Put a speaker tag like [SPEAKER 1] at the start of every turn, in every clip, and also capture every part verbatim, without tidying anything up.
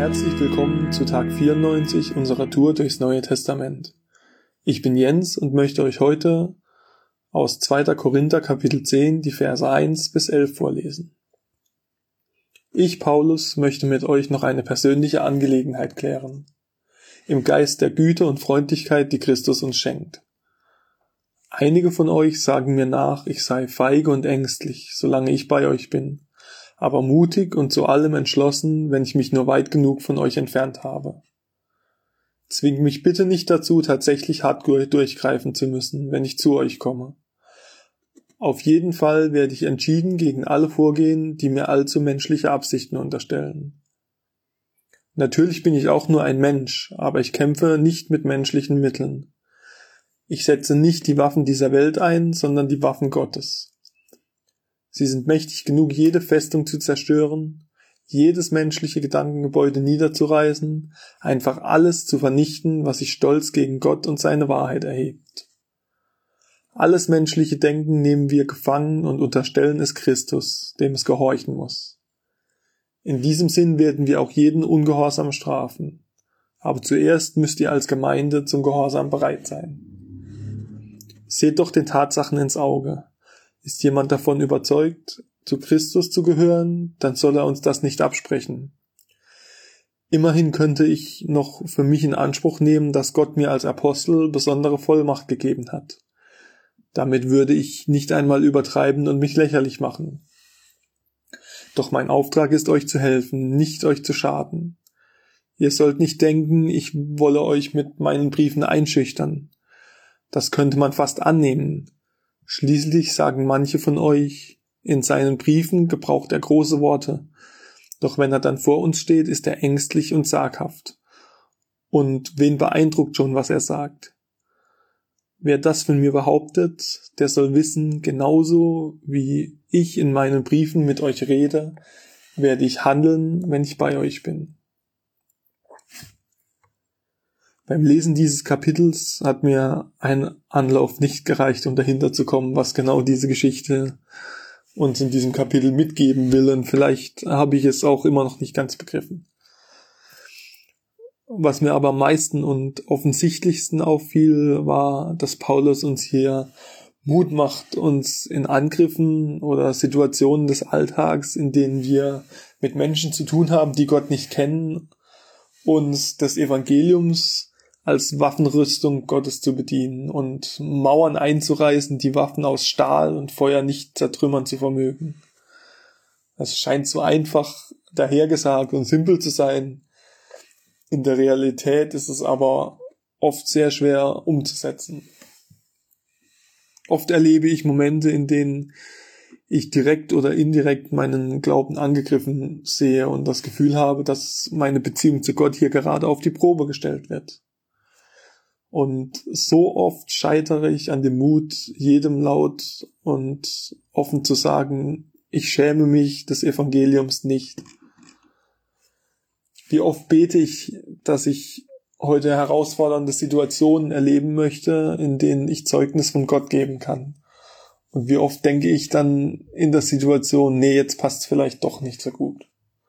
[SPEAKER 1] Herzlich willkommen zu Tag vierundneunzig unserer Tour durchs Neue Testament. Ich bin Jens und möchte euch heute aus zweiter Korinther Kapitel zehn die Verse eins bis elf vorlesen. Ich, Paulus, möchte mit euch noch eine persönliche Angelegenheit klären, im Geist der Güte und Freundlichkeit, die Christus uns schenkt. Einige von euch sagen mir nach, ich sei feige und ängstlich, solange ich bei euch bin, aber mutig und zu allem entschlossen, wenn ich mich nur weit genug von euch entfernt habe. Zwingt mich bitte nicht dazu, tatsächlich hart durchgreifen zu müssen, wenn ich zu euch komme. Auf jeden Fall werde ich entschieden gegen alle vorgehen, die mir allzu menschliche Absichten unterstellen. Natürlich bin ich auch nur ein Mensch, aber ich kämpfe nicht mit menschlichen Mitteln. Ich setze nicht die Waffen dieser Welt ein, sondern die Waffen Gottes. Sie sind mächtig genug, jede Festung zu zerstören, jedes menschliche Gedankengebäude niederzureißen, einfach alles zu vernichten, was sich stolz gegen Gott und seine Wahrheit erhebt. Alles menschliche Denken nehmen wir gefangen und unterstellen es Christus, dem es gehorchen muss. In diesem Sinn werden wir auch jeden Ungehorsam strafen. Aber zuerst müsst ihr als Gemeinde zum Gehorsam bereit sein. Seht doch den Tatsachen ins Auge. Ist jemand davon überzeugt, zu Christus zu gehören, dann soll er uns das nicht absprechen. Immerhin könnte ich noch für mich in Anspruch nehmen, dass Gott mir als Apostel besondere Vollmacht gegeben hat. Damit würde ich nicht einmal übertreiben und mich lächerlich machen. Doch mein Auftrag ist, euch zu helfen, nicht euch zu schaden. Ihr sollt nicht denken, ich wolle euch mit meinen Briefen einschüchtern. Das könnte man fast annehmen. Schließlich sagen manche von euch, in seinen Briefen gebraucht er große Worte. Doch wenn er dann vor uns steht, ist er ängstlich und zaghaft. Und wen beeindruckt schon, was er sagt? Wer das von mir behauptet, der soll wissen, genauso wie ich in meinen Briefen mit euch rede, werde ich handeln, wenn ich bei euch bin. Beim Lesen dieses Kapitels hat mir ein Anlauf nicht gereicht, um dahinter zu kommen, was genau diese Geschichte uns in diesem Kapitel mitgeben will. Und vielleicht habe ich es auch immer noch nicht ganz begriffen. Was mir aber am meisten und offensichtlichsten auffiel, war, dass Paulus uns hier Mut macht, uns in Angriffen oder Situationen des Alltags, in denen wir mit Menschen zu tun haben, die Gott nicht kennen, uns des Evangeliums als Waffenrüstung Gottes zu bedienen und Mauern einzureißen, die Waffen aus Stahl und Feuer nicht zertrümmern zu vermögen. Das scheint so einfach dahergesagt und simpel zu sein. In der Realität ist es aber oft sehr schwer umzusetzen. Oft erlebe ich Momente, in denen ich direkt oder indirekt meinen Glauben angegriffen sehe und das Gefühl habe, dass meine Beziehung zu Gott hier gerade auf die Probe gestellt wird. Und so oft scheitere ich an dem Mut, jedem laut und offen zu sagen, ich schäme mich des Evangeliums nicht. Wie oft bete ich, dass ich heute herausfordernde Situationen erleben möchte, in denen ich Zeugnis von Gott geben kann. Und wie oft denke ich dann in der Situation, nee, jetzt passt es vielleicht doch nicht so gut.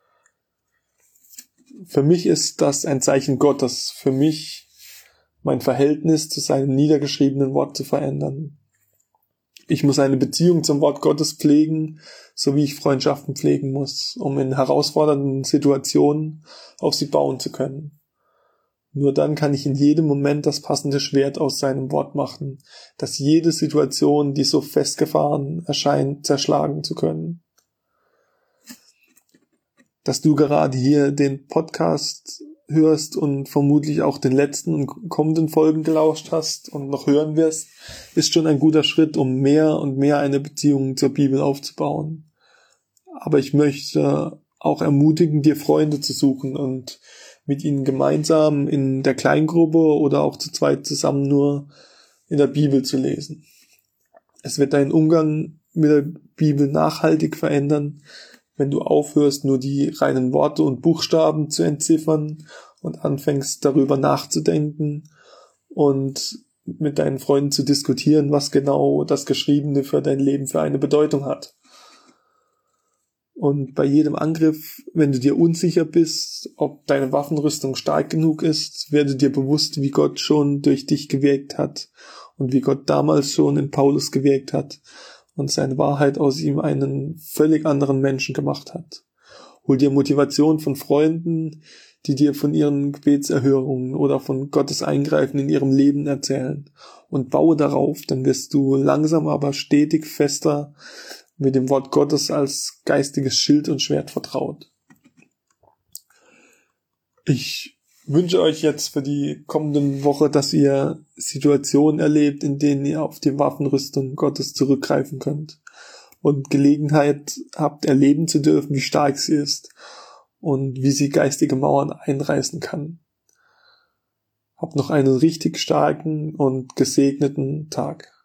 [SPEAKER 1] Für mich ist das ein Zeichen Gottes, für mich mein Verhältnis zu seinem niedergeschriebenen Wort zu verändern. Ich muss eine Beziehung zum Wort Gottes pflegen, so wie ich Freundschaften pflegen muss, um in herausfordernden Situationen auf sie bauen zu können. Nur dann kann ich in jedem Moment das passende Schwert aus seinem Wort machen, das jede Situation, die so festgefahren erscheint, zerschlagen zu können. Dass du gerade hier den Podcast hörst und vermutlich auch den letzten und kommenden Folgen gelauscht hast und noch hören wirst, ist schon ein guter Schritt, um mehr und mehr eine Beziehung zur Bibel aufzubauen. Aber ich möchte auch ermutigen, dir Freunde zu suchen und mit ihnen gemeinsam in der Kleingruppe oder auch zu zweit zusammen nur in der Bibel zu lesen. Es wird deinen Umgang mit der Bibel nachhaltig verändern, wenn du aufhörst, nur die reinen Worte und Buchstaben zu entziffern und anfängst, darüber nachzudenken und mit deinen Freunden zu diskutieren, was genau das Geschriebene für dein Leben für eine Bedeutung hat. Und bei jedem Angriff, wenn du dir unsicher bist, ob deine Waffenrüstung stark genug ist, werde dir bewusst, wie Gott schon durch dich gewirkt hat und wie Gott damals schon in Paulus gewirkt hat und seine Wahrheit aus ihm einen völlig anderen Menschen gemacht hat. Hol dir Motivation von Freunden, die dir von ihren Gebetserhörungen oder von Gottes Eingreifen in ihrem Leben erzählen, und baue darauf, dann wirst du langsam aber stetig fester mit dem Wort Gottes als geistiges Schild und Schwert vertraut. Ich wünsche euch jetzt für die kommende Woche, dass ihr Situationen erlebt, in denen ihr auf die Waffenrüstung Gottes zurückgreifen könnt und Gelegenheit habt, erleben zu dürfen, wie stark sie ist und wie sie geistige Mauern einreißen kann. Habt noch einen richtig starken und gesegneten Tag.